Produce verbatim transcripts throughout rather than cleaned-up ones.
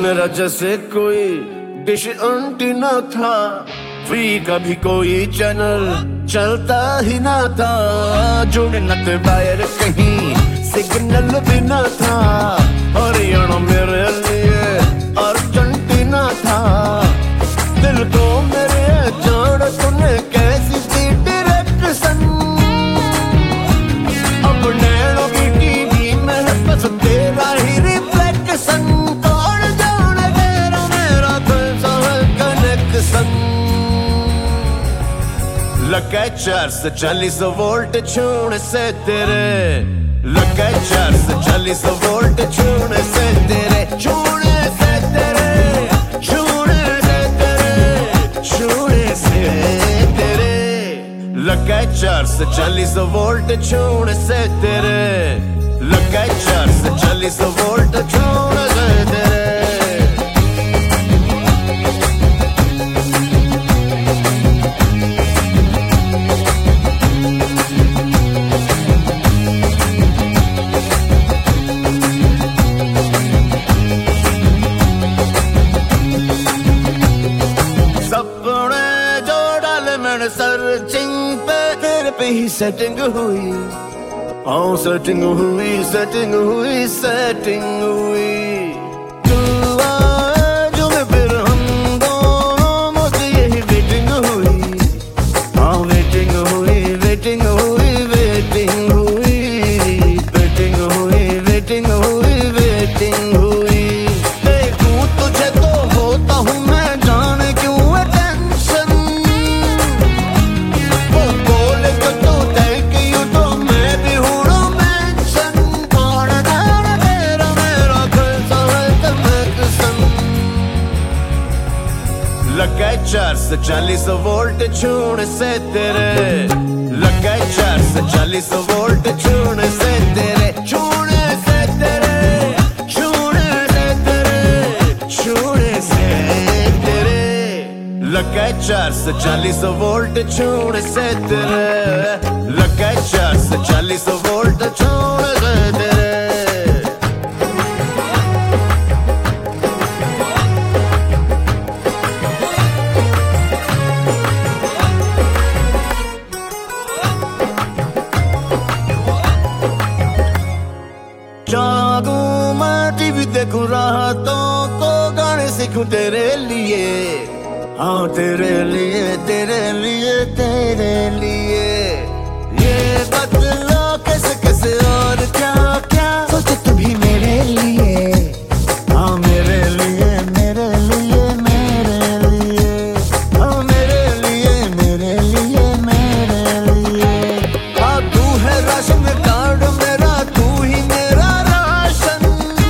मेरा जैसे कोई डिश एंटीना था, फ्री का भी कोई चैनल चलता ही ना था। जुड़ना तो वायर कहीं सिग्नल भी ना था, हरियाणा मेरे लिए अर्जेंटीना था। दिल को मेरे जोड़ तूने कैसी दी डायरेक्शन, अब नैनो की टीवी में बस तेरा ही रिफ्लेक्शन। कौन जाने तेरा मेरा कैसा है कनेक्शन। लगा चार सौ चालीस वोल्ट छूने से तेरे, लगा चार सौ चालीस वोल्ट छूने से तेरे, छूने से तेरे, छूने से तेरे, छूने से तेरे। लगा चार सौ चालीस वोल्ट छूने से तेरे, लगा चार सौ चालीस वोल्ट छूने से तेरे। सर्चिंग पे तेरे पे ही सेटिंग हुई, हाँ सेटिंग हुई, सेटिंग हुई, सेटिंग हुई। तू आए जो मैं फिर हम दोनों मुझे यही वेटिंग हुई, हाँ वेटिंग हुई, वेटिंग हुई, वेटिंग हुई, वेटिंग हुई, वेटिंग हुई, वेटिंग हुई। देखूं तुझे तो होता हूँ मैं जाने क्यों टेंशन, लगा चार सौ चालीस वोल्ट छूने से तेरे, लगा चार सौ चालीस वोल्ट छूने से तेरे, छूने से तेरे, छूने से तेरे, छूने से तेरे। लगा चार सौ चालीस वोल्ट छूने से तेरे, लगा चार सौ चालीस वोल्ट छूने से तेरे। जागूं मैं टीवी देखूं रातों को गाने सीखूं तेरे लिए, हाँ तेरे लिए, तेरे लिए, तेरे लिए। ये बदला कैसे कैसे और क्या क्या सोचे तू भी मेरे लिए, हाँ मेरे लिए, मेरे लिए, मेरे लिए, हाँ मेरे लिए, मेरे लिए, मेरे लिए। हाँ तू है राशन कार्ड मेरा, तू ही मेरा राशन।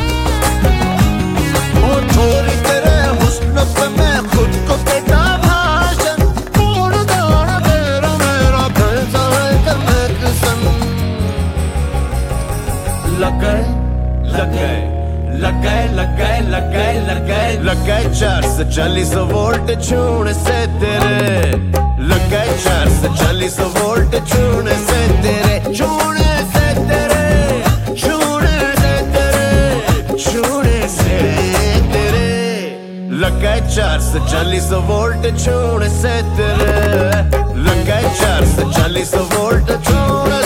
ओ छोरी तेरे हुस्न पे मैं खुद को देता भाषण। कौन जाने तेरा मेरा कैसा है कनेक्शन। लगा लगा लगा लगा लगा लगा लगा चार सौ चालीस वोल्ट छूने से तेरे, लगा चार सौ चालीस वोल्ट छूने से तेरे, छूने से तेरे, छूने से तेरे, छूने से तेरे। लगा चार सौ चालीस वोल्ट छूने से तेरे, लगा चार सौ चालीस वोल्ट छूने